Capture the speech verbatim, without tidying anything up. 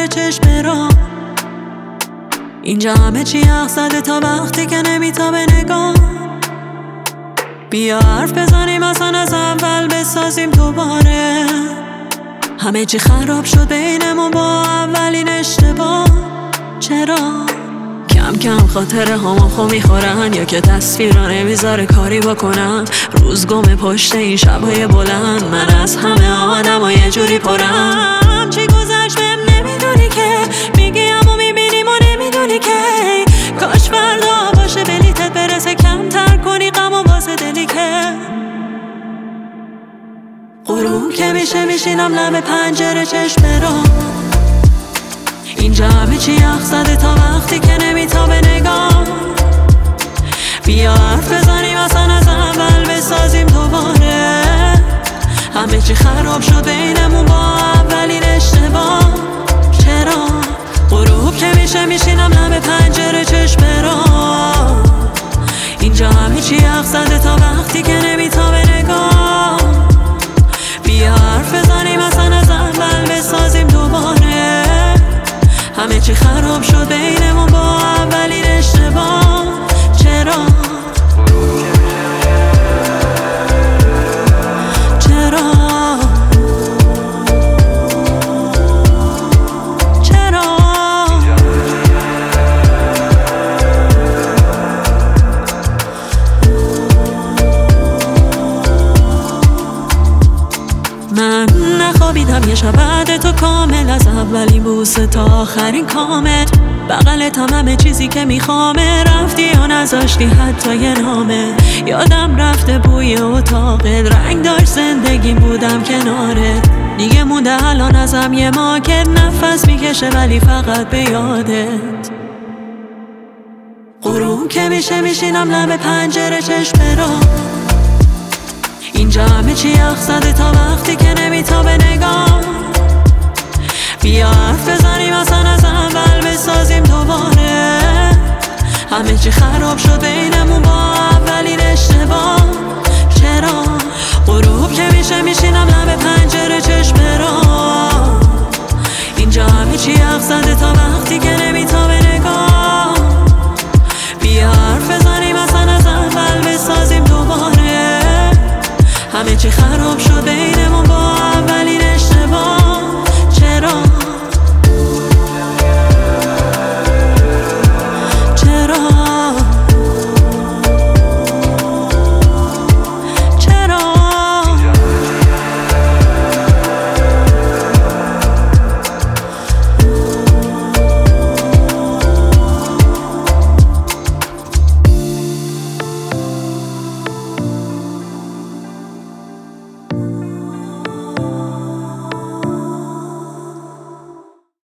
پنجره چشم را. اینجا همه چی حق زده تا وقتی که نمیتابه نگاه. بیا حرف بزنیم اصلا از اول بسازیم دوباره. همه چی خراب شد بینمون با اولین اشتباه. چرا؟ کم کم خاطره هامو خو میخورن، یا که تصویرا نمیذاره کاری بکنم. روز گم پشت این شبای بلند، من از همه آدم و یه جوری پرم. چی گذشت بهم نمیدونی که میگیم و میبینیم و نمیدونی که کاش فردا باشه بلیتت برسه، کمتر کنی غم و واسه دلی که غروب که میشه میشینم لب پنجره چشم را. اینجا همه چی یخ زده تا وقتی که نمیتابه نگاه. بیا حرف بزنیم اصلا از اول بسازیم دوباره. همه چی خراب شد بینمون با اولین اشتباه. چرا؟ غروب که میشه میشینم لب پنجره چشم را. اینجا همه چی یخ زده تا وقتی که نمیتابه نگاه. بیا حرف بزنیم اصلا از اول بسازیم دوباره. همه چی خراب شد بینمون با اولین اشتباه. چرا؟ چرا؟ چرا؟ من نخوابیدم یه شب بعد تو کامل، از اولین بوسه تا آخرین کامت. بغلت هم همه چیزی که میخوامه، رفتی یا نذاشتی حتی یه نامه. یادم رفته بوی اتاقت، رنگ داشت زندگی بودم کنارت. دیگه مونده الان ازم یه ماکت، نفس میکشه ولی فقط به یادت. غروب که میشه میشینم لب پنجره چشم را. اینجا همه چی یخ زده تا وقتی که نمیتابه نگاه. بیا حرف بزنیم اصلا از اول بسازیم دوباره. همه چی خراب شد بینمون با اولین اشتباه. چرا؟ غروب که میشه میشینم لب پنجره چشم را. اینجا همه چی یخ زده تا وقتی که نمیتابه نگاه. بیا حرف بزنیم اصلا از اول بسازیم دوباره. همه چی خراب شد